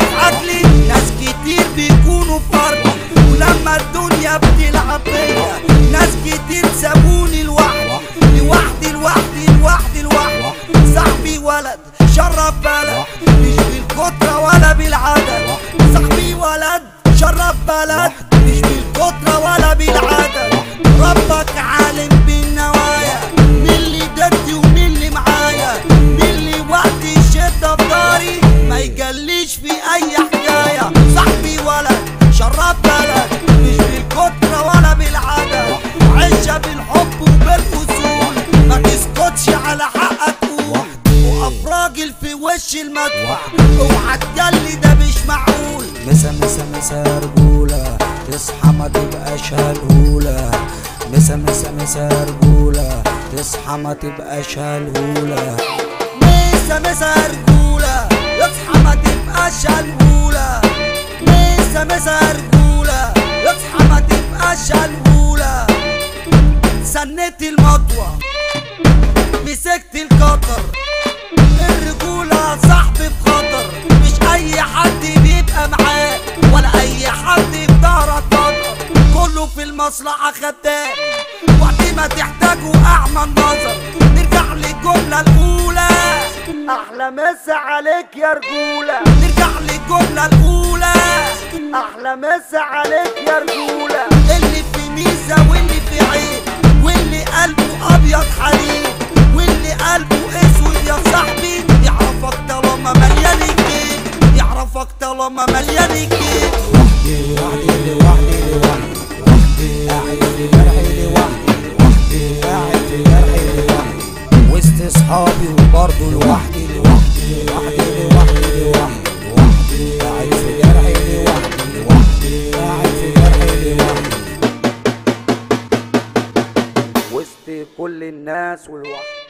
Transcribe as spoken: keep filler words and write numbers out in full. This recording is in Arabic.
اضحك لي ناس كتير بيكونوا فرد، ولما الدنيا بتلعب بيا ناس كتير سابوني لوحدي لوحدي لوحدي لوحدي لوحدي. صاحبي ولد شرف بلد مش بالكترة ولا بالعدد، صاحبي ولد شرف بلد مش بالكترة ولا بالعدد. ربك عالم بالنوايا، مين اللي ضدي ومين اللي معايا، مين اللي وقت الشدة في داري ما يجليش في اي حكاية. صاحبي ولد شرف بلد مش بالكترة ولا بالعدد، عيشها بالحب وبالوصول ما تسكتش على حقك قول، وقف راجل في وش المدفع اوعى تجلي ده مش معقول. مسا مسا مسا رجولة تصحى ما تبقاش هالهولة، مسا مسا مسا رجولة تصحى ما تبقاش هالهولة، مسا مسا رجولة اصحى ما تبقاش هالهولة، مسا مسا رجولة اصحى ما تبقاش هالهولة. سنيت المطوة مسكت القطر، الرجولة صاحبي بخطر، مش اي حد بيبقى معاك ولا اي حد في ظهرك قدر، كله في المصلحة خدام وقت ما تحتاجه اعمى النظر. نرجع للجملة الاولى احلى مسا عليك يا رجولة، نرجع للجملة الاولى احلى مسا عليك يا رجولة. اللي في ميزة واللي في عين، واللي قلبه ابيض حليب، واللي قلبه اسود يا صاحبي يعرفك طالما مليان الجيب، يعرفك طالما مليان الجيب. وحدي وحدي لوحدي لوحدي قاعد في جرحي لوحدي لوحدي قاعد في جرحي لوحدي وسط صحابي وبرضه لوحدي لوحدي لوحدي لوحدي لوحدي لوحدي قاعد في جرحي لوحدي لوحدي قاعد في جرحي لوحدي وسط كل الناس ولوحدي.